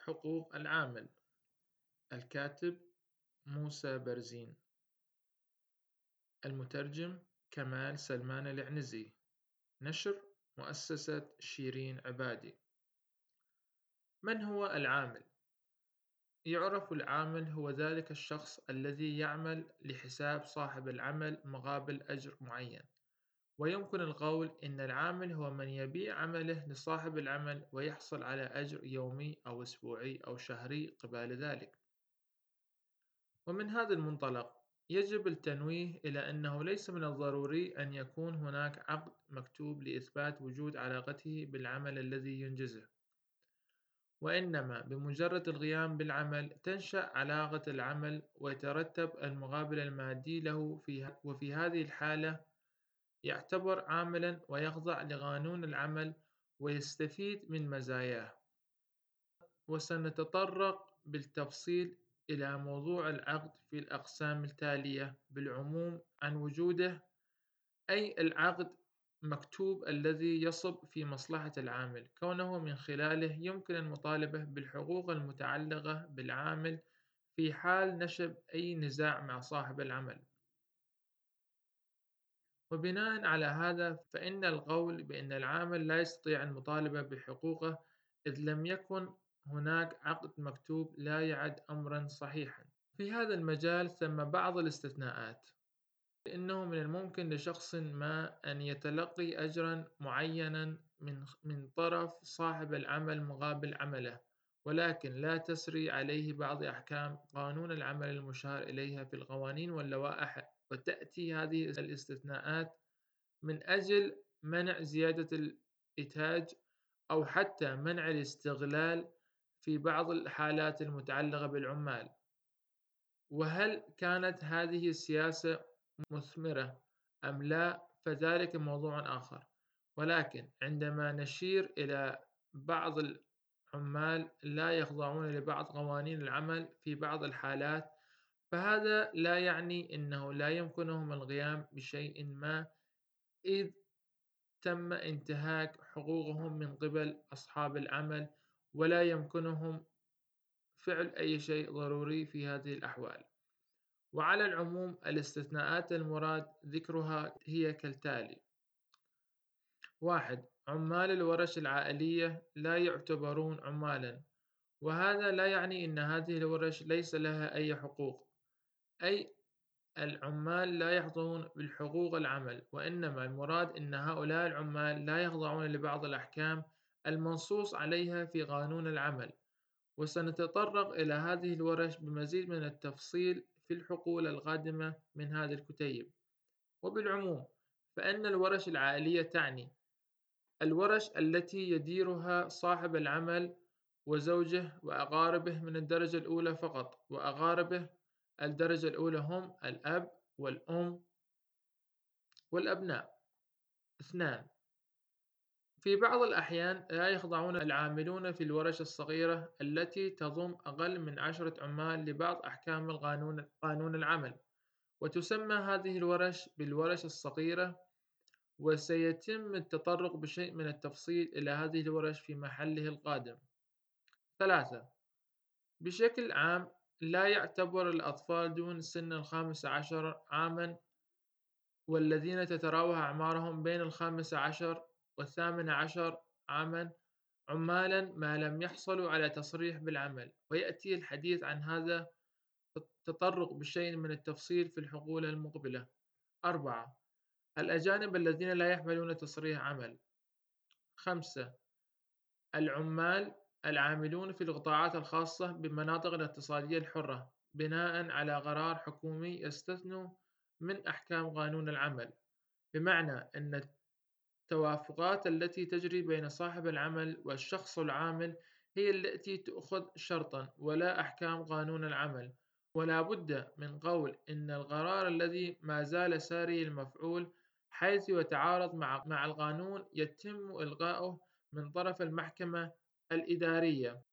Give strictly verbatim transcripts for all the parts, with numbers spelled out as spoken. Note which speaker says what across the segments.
Speaker 1: حقوق العامل. الكاتب موسى برزين. المترجم كمال سلمان العنزي. نشر مؤسسة شيرين عبادي. من هو العامل؟ يعرف العامل هو ذلك الشخص الذي يعمل لحساب صاحب العمل مقابل أجر معين، ويمكن القول إن العامل هو من يبيع عمله لصاحب العمل ويحصل على أجر يومي أو أسبوعي أو شهري قبال ذلك. ومن هذا المنطلق يجب التنويه إلى أنه ليس من الضروري أن يكون هناك عقد مكتوب لإثبات وجود علاقته بالعمل الذي ينجزه، وإنما بمجرد القيام بالعمل تنشأ علاقة العمل ويترتب المقابل المادي له فيها، وفي هذه الحالة يعتبر عاملا ويخضع لقانون العمل ويستفيد من مزاياه. وسنتطرق بالتفصيل إلى موضوع العقد في الأقسام التالية بالعموم عن وجوده، أي العقد مكتوب الذي يصب في مصلحة العامل، كونه من خلاله يمكن المطالبة بالحقوق المتعلقة بالعامل في حال نشب أي نزاع مع صاحب العمل. وبناء على هذا فإن القول بأن العامل لا يستطيع المطالبة بحقوقه إذ لم يكن هناك عقد مكتوب لا يعد أمرا صحيحا. في هذا المجال ثم بعض الاستثناءات، لأنه من الممكن لشخص ما أن يتلقي أجرا معينا من من طرف صاحب العمل مقابل عمله، ولكن لا تسري عليه بعض أحكام قانون العمل المشار إليها في القوانين واللوائح، وتأتي هذه الاستثناءات من أجل منع زيادة الإنتاج أو حتى منع الاستغلال في بعض الحالات المتعلقة بالعمال. وهل كانت هذه السياسة مثمرة أم لا فذلك موضوع آخر، ولكن عندما نشير إلى بعض العمال لا يخضعون لبعض قوانين العمل في بعض الحالات، فهذا لا يعني أنه لا يمكنهم القيام بشيء ما إذ تم انتهاك حقوقهم من قبل أصحاب العمل، ولا يمكنهم فعل أي شيء ضروري في هذه الأحوال. وعلى العموم الاستثناءات المراد ذكرها هي كالتالي: واحد. عمال الورش العائلية لا يعتبرون عمالا، وهذا لا يعني أن هذه الورش ليس لها أي حقوق، أي العمال لا يحظون بالحقوق العمل، وإنما المراد أن هؤلاء العمال لا يخضعون لبعض الأحكام المنصوص عليها في قانون العمل. وسنتطرق إلى هذه الورش بمزيد من التفصيل في الحقول القادمة من هذه الكتيب. وبالعموم فإن الورش العائلية تعني الورش التي يديرها صاحب العمل وزوجه وأقاربه من الدرجة الأولى فقط، وأقاربه الدرجة الأولى هم الأب والأم والأبناء. اثنان. في بعض الأحيان لا يخضعون العاملون في الورش الصغيرة التي تضم أقل من عشرة عمال لبعض أحكام القانون قانون العمل، وتسمى هذه الورش بالورش الصغيرة، وسيتم التطرق بشيء من التفصيل إلى هذه الورش في محله القادم. ثلاثة. بشكل عام لا يعتبر الأطفال دون سن الخامس عشر عامًا والذين تتراوح أعمارهم بين الخامس عشر والثامن عشر عامًا عمالًا ما لم يحصلوا على تصريح بالعمل، ويأتي الحديث عن هذا التطرق بشيء من التفصيل في الحقول المقبلة. أربعة. الأجانب الذين لا يحملون تصريح عمل. خمسة. العمال العاملون في القطاعات الخاصة بالمناطق الاقتصادية الحرة بناء على قرار حكومي يستثنوا من أحكام قانون العمل، بمعنى أن التوافقات التي تجري بين صاحب العمل والشخص العامل هي التي تؤخذ شرطا ولا أحكام قانون العمل. ولا بد من قول إن القرار الذي ما زال ساري المفعول حيث يتعارض مع مع القانون يتم إلغاؤه من طرف المحكمة الإدارية.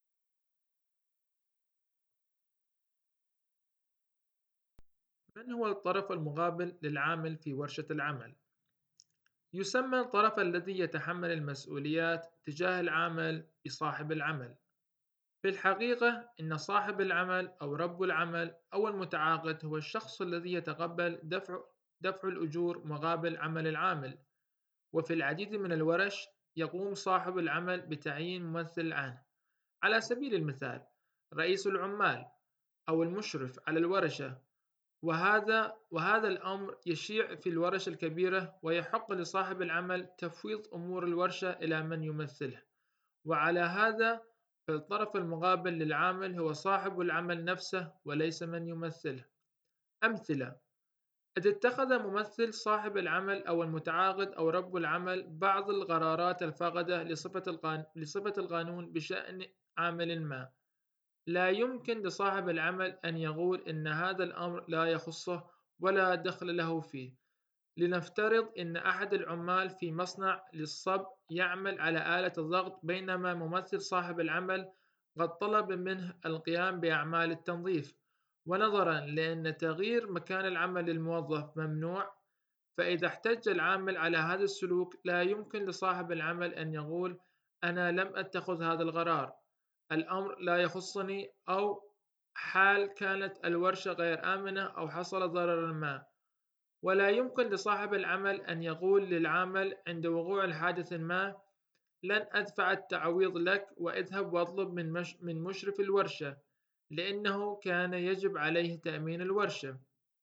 Speaker 1: من هو الطرف المقابل للعامل في ورشة العمل؟ يسمى الطرف الذي يتحمل المسؤوليات تجاه العامل بصاحب العمل. في الحقيقة إن صاحب العمل أو رب العمل أو المتعاقد هو الشخص الذي يتقبل دفع دفع الأجور مقابل عمل العامل. وفي العديد من الورش يقوم صاحب العمل بتعيين ممثل عنه. على سبيل المثال رئيس العمال أو المشرف على الورشة، وهذا وهذا الأمر يشيع في الورش الكبيرة، ويحق لصاحب العمل تفويض أمور الورشة إلى من يمثله. وعلى هذا فالطرف المقابل للعامل هو صاحب العمل نفسه وليس من يمثله. أمثلة: إذا اتخذ ممثل صاحب العمل أو المتعاقد أو رب العمل بعض القرارات الفاقدة لصفة القان... لصفة القانون بشأن عامل ما، لا يمكن لصاحب العمل أن يقول إن هذا الأمر لا يخصه ولا دخل له فيه. لنفترض أن أحد العمال في مصنع للصب يعمل على آلة الضغط، بينما ممثل صاحب العمل قد طلب منه القيام بأعمال التنظيف، ونظرا لأن تغيير مكان العمل للموظف ممنوع، فإذا احتج العامل على هذا السلوك لا يمكن لصاحب العمل أن يقول: أنا لم أتخذ هذا القرار، الأمر لا يخصني، أو حال كانت الورشة غير آمنة أو حصل ضرر ما. ولا يمكن لصاحب العمل أن يقول للعامل عند وقوع الحادث ما: لن أدفع التعويض لك واذهب واطلب من, مش من مشرف الورشة، لأنه كان يجب عليه تأمين الورشة.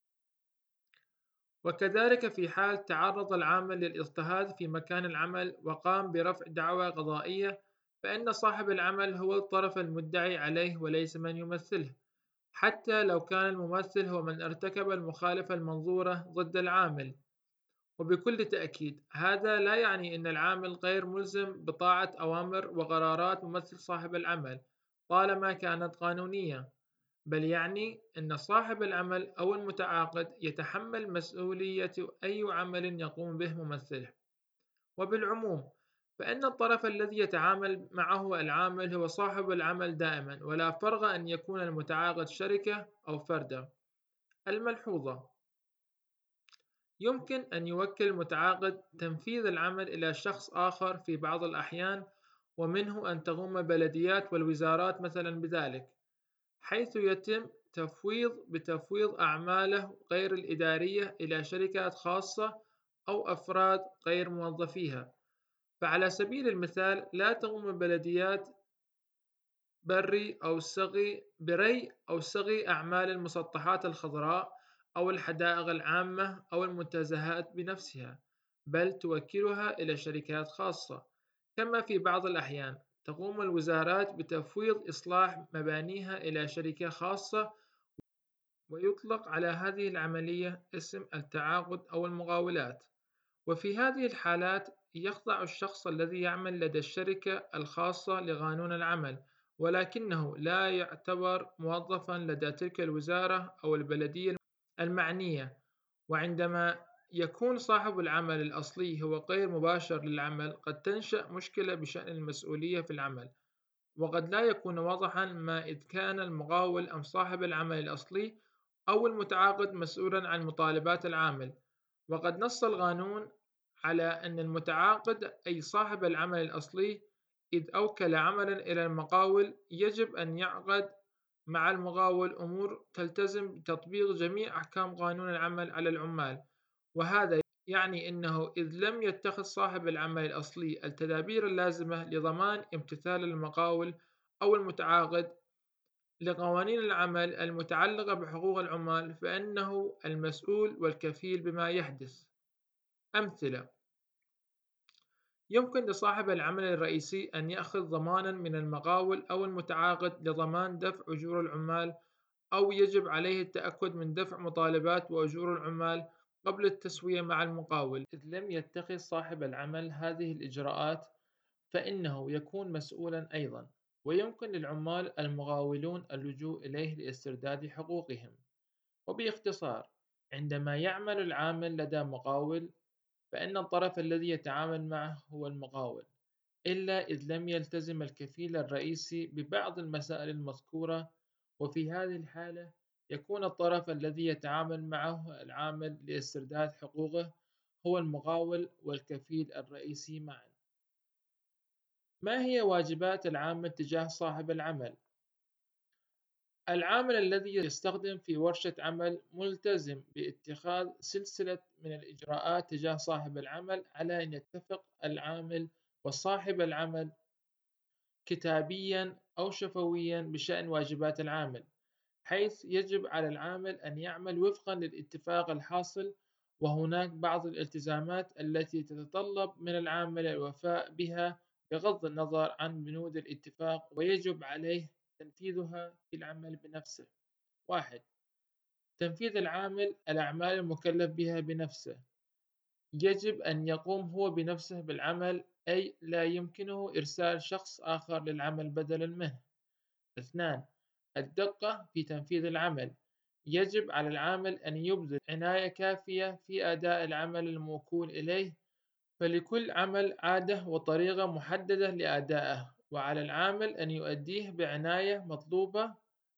Speaker 1: وكذلك في حال تعرض العامل للاضطهاد في مكان العمل وقام برفع دعوى قضائية، فإن صاحب العمل هو الطرف المدعي عليه وليس من يمثله، حتى لو كان الممثل هو من ارتكب المخالفة المنظورة ضد العامل. وبكل تأكيد هذا لا يعني أن العامل غير ملزم بطاعة أوامر وقرارات ممثل صاحب العمل طالما كانت قانونية، بل يعني أن صاحب العمل أو المتعاقد يتحمل مسؤولية أي عمل يقوم به ممثله. وبالعموم فإن الطرف الذي يتعامل معه العامل هو صاحب العمل دائما، ولا فرق أن يكون المتعاقد شركة أو فردا. الملحوظة: يمكن أن يوكل المتعاقد تنفيذ العمل إلى شخص آخر في بعض الأحيان، ومنه أن تقوم البلديات والوزارات مثلا بذلك، حيث يتم تفويض بتفويض أعماله غير الإدارية إلى شركات خاصة أو أفراد غير موظفيها. فعلى سبيل المثال لا تقوم البلديات بري أو سقي بري أو سقي أعمال المسطحات الخضراء أو الحدائق العامة أو المنتزهات بنفسها، بل توكلها إلى شركات خاصة. كما في بعض الأحيان تقوم الوزارات بتفويض إصلاح مبانيها إلى شركة خاصة، ويطلق على هذه العملية اسم التعاقد أو المقاولات. وفي هذه الحالات يخضع الشخص الذي يعمل لدى الشركة الخاصة لقانون العمل، ولكنه لا يعتبر موظفا لدى تلك الوزارة أو البلدية المعنية. وعندما يكون صاحب العمل الأصلي هو غير مباشر للعمل، قد تنشأ مشكلة بشأن المسؤولية في العمل، وقد لا يكون واضحا ما إذ كان المقاول أم صاحب العمل الأصلي أو المتعاقد مسؤولا عن مطالبات العامل. وقد نص القانون على أن المتعاقد أي صاحب العمل الأصلي إذ أوكل عملا إلى المقاول يجب أن يعقد مع المقاول أمور تلتزم بتطبيق جميع أحكام قانون العمل على العمال. وهذا يعني أنه إذ لم يتخذ صاحب العمل الأصلي التدابير اللازمة لضمان امتثال المقاول أو المتعاقد لقوانين العمل المتعلقة بحقوق العمال، فإنه المسؤول والكفيل بما يحدث. أمثلة: يمكن لصاحب العمل الرئيسي أن يأخذ ضمانا من المقاول أو المتعاقد لضمان دفع أجور العمال، أو يجب عليه التأكد من دفع مطالبات وأجور العمال قبل التسوية مع المقاول. إذ لم يتخذ صاحب العمل هذه الإجراءات فإنه يكون مسؤولا أيضا، ويمكن للعمال المقاولون اللجوء إليه لاسترداد حقوقهم. وباختصار، عندما يعمل العامل لدى مقاول فإن الطرف الذي يتعامل معه هو المقاول، إلا إذ لم يلتزم الكفيل الرئيسي ببعض المسائل المذكورة، وفي هذه الحالة يكون الطرف الذي يتعامل معه العامل لاسترداد حقوقه هو المقاول والكفيل الرئيسي معا. ما هي واجبات العامل تجاه صاحب العمل؟ العامل الذي يستخدم في ورشة عمل ملتزم باتخاذ سلسلة من الإجراءات تجاه صاحب العمل على أن يتفق العامل وصاحب العمل كتابيا أو شفويا بشأن واجبات العامل، حيث يجب على العامل أن يعمل وفقا للاتفاق الحاصل، وهناك بعض الالتزامات التي تتطلب من العامل الوفاء بها بغض النظر عن بنود الاتفاق، ويجب عليه تنفيذها في العمل بنفسه. واحد. تنفيذ العامل الأعمال المكلف بها بنفسه. يجب أن يقوم هو بنفسه بالعمل، أي لا يمكنه إرسال شخص آخر للعمل بدلا منه. اثنان. الدقة في تنفيذ العمل. يجب على العامل أن يبذل عناية كافية في أداء العمل الموكول إليه، فلكل عمل عادة وطريقة محددة لأدائه، وعلى العامل أن يؤديه بعناية مطلوبة.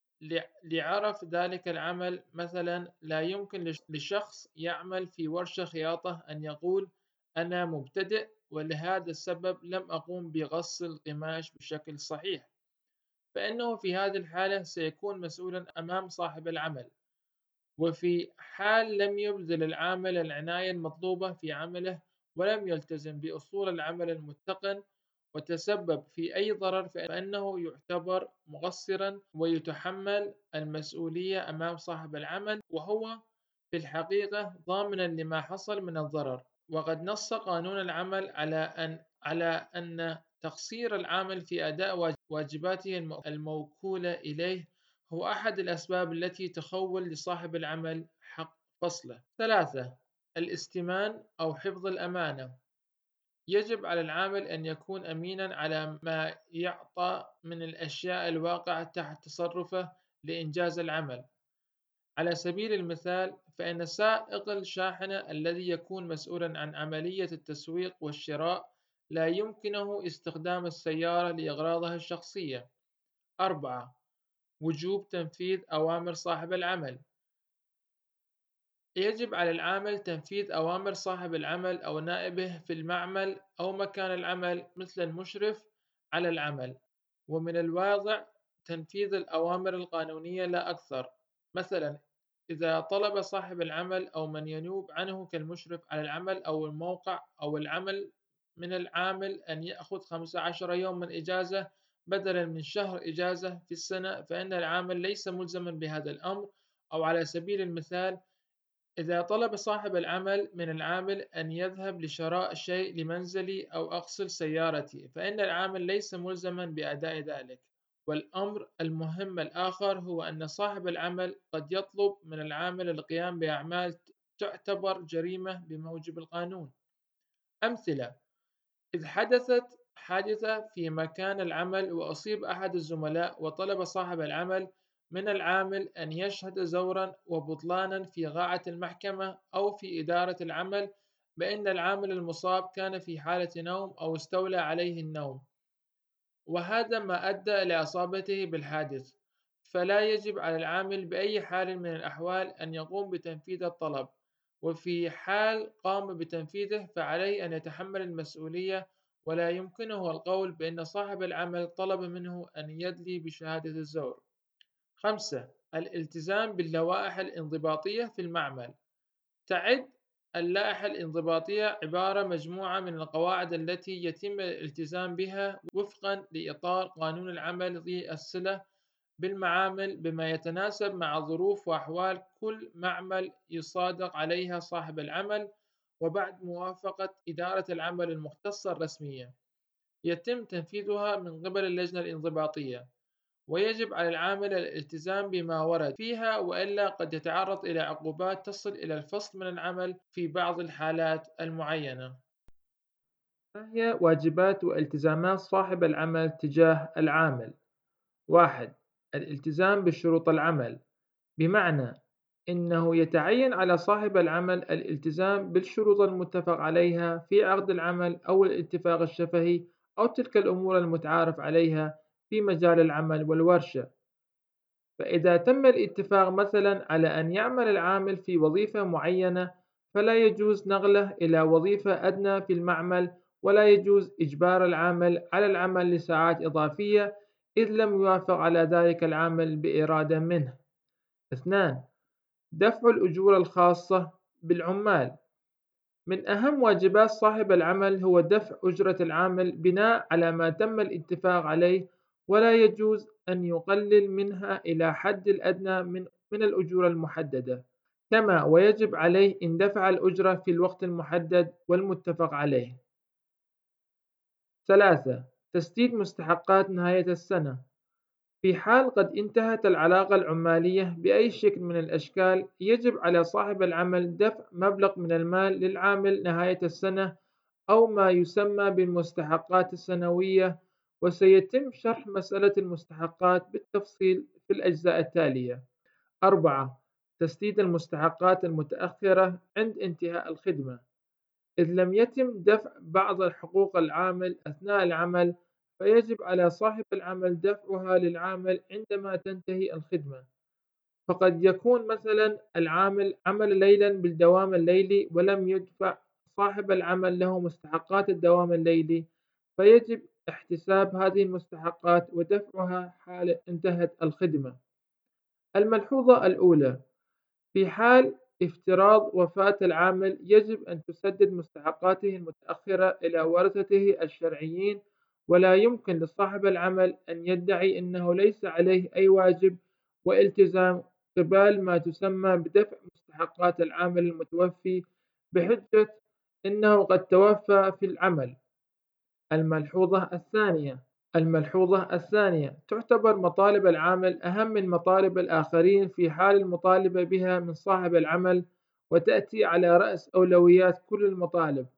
Speaker 1: لعرف ذلك العمل، مثلا لا يمكن لشخص يعمل في ورشة خياطة أن يقول: أنا مبتدئ ولهذا السبب لم أقوم بغسل القماش بشكل صحيح، فإنه في هذه الحالة سيكون مسؤولا أمام صاحب العمل. وفي حال لم يبذل العامل العناية المطلوبة في عمله ولم يلتزم بأصول العمل المتقن وتسبب في أي ضرر، فإنه يعتبر مقصرا ويتحمل المسؤولية أمام صاحب العمل، وهو في الحقيقة ضامنا لما حصل من الضرر. وقد نص قانون العمل على أن على أن تقصير العامل في أداء واجباته الموكولة إليه هو أحد الأسباب التي تخول لصاحب العمل حق فصله. ثلاثة. الاستمان أو حفظ الأمانة. يجب على العامل أن يكون أمينا على ما يعطى من الأشياء الواقعة تحت تصرفه لإنجاز العمل. على سبيل المثال، فإن سائق الشاحنة الذي يكون مسؤولا عن عملية التسويق والشراء لا يمكنه استخدام السيارة لأغراضه الشخصية. أربعة. وجوب تنفيذ أوامر صاحب العمل. يجب على العامل تنفيذ أوامر صاحب العمل أو نائبه في المعمل أو مكان العمل، مثل المشرف على العمل، ومن الواضح تنفيذ الأوامر القانونية لا أكثر. مثلا، إذا طلب صاحب العمل أو من ينوب عنه كالمشرف على العمل أو الموقع أو العمل من العامل أن يأخذ خمسة عشر يوما إجازة بدلا من شهر إجازة في السنة، فإن العامل ليس ملزما بهذا الأمر. أو على سبيل المثال، إذا طلب صاحب العمل من العامل أن يذهب لشراء شيء لمنزلي أو أغسل سيارتي، فإن العامل ليس ملزما بأداء ذلك. والأمر المهم الآخر هو أن صاحب العمل قد يطلب من العامل القيام بأعمال تعتبر جريمة بموجب القانون. أمثلة: إذ حدثت حادثة في مكان العمل وأصيب أحد الزملاء، وطلب صاحب العمل من العامل أن يشهد زورا وبطلانا في قاعة المحكمة أو في إدارة العمل بأن العامل المصاب كان في حالة نوم أو استولى عليه النوم، وهذا ما أدى إلى إصابته بالحادث، فلا يجب على العامل بأي حال من الأحوال أن يقوم بتنفيذ الطلب. وفي حال قام بتنفيذه فعليه أن يتحمل المسؤولية، ولا يمكنه القول بأن صاحب العمل طلب منه أن يدلي بشهادة الزور. خمسة. الالتزام باللوائح الانضباطية في المعمل. تعد اللائحة الانضباطية عبارة مجموعة من القواعد التي يتم الالتزام بها وفقا لإطار قانون العمل ذي الصلة بالمعامل، بما يتناسب مع ظروف وأحوال كل معمل يصادق عليها صاحب العمل، وبعد موافقة إدارة العمل المختصة الرسمية يتم تنفيذها من قبل اللجنة الانضباطية. ويجب على العامل الالتزام بما ورد فيها، وإلا قد يتعرض إلى عقوبات تصل إلى الفصل من العمل في بعض الحالات المعينة. ما هي واجبات والتزامات صاحب العمل تجاه العامل؟ واحد. الالتزام بشروط العمل، بمعنى إنه يتعين على صاحب العمل الالتزام بالشروط المتفق عليها في عقد العمل أو الاتفاق الشفهي أو تلك الأمور المتعارف عليها في مجال العمل والورشة. فإذا تم الاتفاق مثلا على أن يعمل العامل في وظيفة معينة، فلا يجوز نقله إلى وظيفة أدنى في المعمل، ولا يجوز إجبار العامل على العمل لساعات إضافية إذ لم يوافق على ذلك العمل بإرادة منه. اثنان. دفع الأجور الخاصة بالعمال. من أهم واجبات صاحب العمل هو دفع أجرة العامل بناء على ما تم الاتفاق عليه، ولا يجوز أن يقلل منها إلى حد الأدنى من من الأجور المحددة، كما ويجب عليه إن دفع الأجرة في الوقت المحدد والمتفق عليه. ثلاثة. تسديد مستحقات نهاية السنة. في حال قد انتهت العلاقة العمالية بأي شكل من الأشكال، يجب على صاحب العمل دفع مبلغ من المال للعامل نهاية السنة، أو ما يسمى بالمستحقات السنوية، وسيتم شرح مسألة المستحقات بالتفصيل في الأجزاء التالية. أربعة. تسديد المستحقات المتأخرة عند انتهاء الخدمة. إذ لم يتم دفع بعض حقوق العامل أثناء العمل، فيجب على صاحب العمل دفعها للعامل عندما تنتهي الخدمة. فقد يكون مثلا العامل عمل ليلا بالدوام الليلي ولم يدفع صاحب العمل له مستحقات الدوام الليلي، فيجب احتساب هذه المستحقات ودفعها حال انتهت الخدمة. الملحوظة الأولى: في حال افتراض وفاة العامل، يجب أن تسدد مستحقاته المتأخرة إلى ورثته الشرعيين، ولا يمكن لصاحب العمل أن يدعي أنه ليس عليه أي واجب والتزام قبال ما تسمى بدفع مستحقات العامل المتوفي بحجة أنه قد توفى في العمل. الملحوظة الثانية الملحوظة الثانية تعتبر مطالب العامل أهم من مطالب الآخرين في حال المطالبة بها من صاحب العمل، وتأتي على رأس أولويات كل المطالب.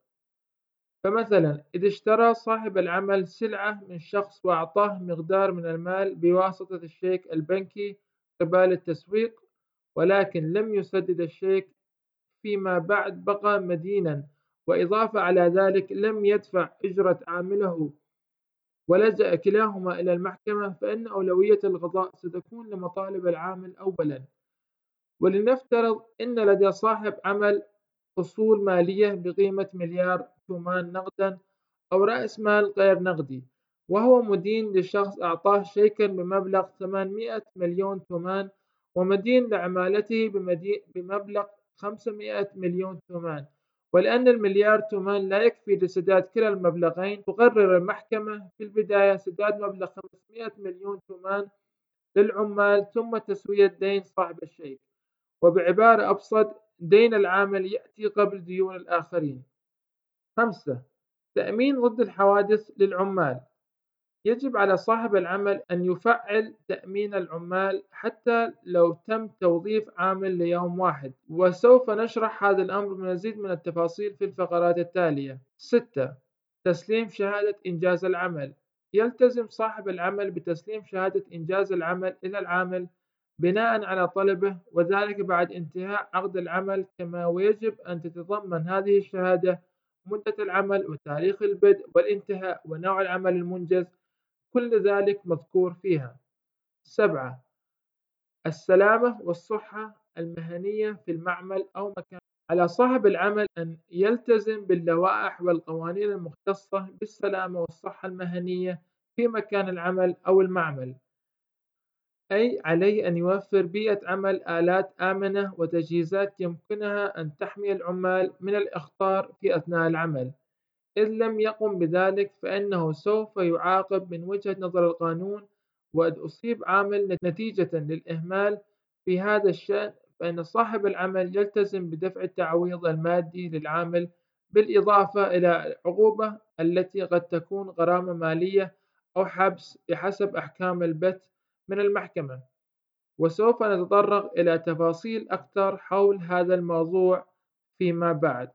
Speaker 1: فمثلا إذا اشترى صاحب العمل سلعة من شخص وأعطاه مقدار من المال بواسطة الشيك البنكي قبال التسويق، ولكن لم يسدد الشيك فيما بعد بقى مدينا، وإضافة على ذلك لم يدفع أجرة عامله، ولجأ كلاهما إلى المحكمة، فإن أولوية القضاء ستكون لمطالب العامل أولا. ولنفترض أن لدى صاحب عمل أصول مالية بقيمة مليار تومان نقدا أو رأس مال غير نقدي، وهو مدين لشخص أعطاه شيكا بمبلغ ثمانمئة مليون تومان، ومدين لعمالته بمبلغ خمسمئة مليون تومان. ولأن المليار تومان لا يكفي لسداد كلا المبلغين، تقرر المحكمة في البداية سداد مبلغ خمسمئة مليون تومان للعمال ثم تسوية دين صاحب الشيك. وبعبارة أبسط، دين العامل يأتي قبل ديون الآخرين. خمسة. تأمين ضد الحوادث للعمال. يجب على صاحب العمل أن يفعل تأمين العمال حتى لو تم توظيف عامل ليوم واحد، وسوف نشرح هذا الأمر بمزيد من التفاصيل في الفقرات التالية. ستة. تسليم شهادة إنجاز العمل. يلتزم صاحب العمل بتسليم شهادة إنجاز العمل إلى العامل بناء على طلبه، وذلك بعد انتهاء عقد العمل، كما ويجب أن تتضمن هذه الشهادة مدة العمل وتاريخ البدء والانتهاء ونوع العمل المنجز، كل ذلك مذكور فيها. سبعة. السلامة والصحة المهنية في المعمل أو مكان. على صاحب العمل أن يلتزم باللوائح والقوانين المختصة بالسلامة والصحة المهنية في مكان العمل أو المعمل، أي عليه أن يوفر بيئة عمل آلات آمنة وتجهيزات يمكنها أن تحمي العمال من الأخطار في أثناء العمل. إذ لم يقم بذلك فإنه سوف يعاقب من وجهة نظر القانون، وإذ أصيب عامل نتيجة للإهمال في هذا الشأن، فإن صاحب العمل يلتزم بدفع التعويض المادي للعامل، بالإضافة إلى العقوبة التي قد تكون غرامة مالية أو حبس بحسب أحكام البت من المحكمة. وسوف نتطرق إلى تفاصيل أكثر حول هذا الموضوع فيما بعد.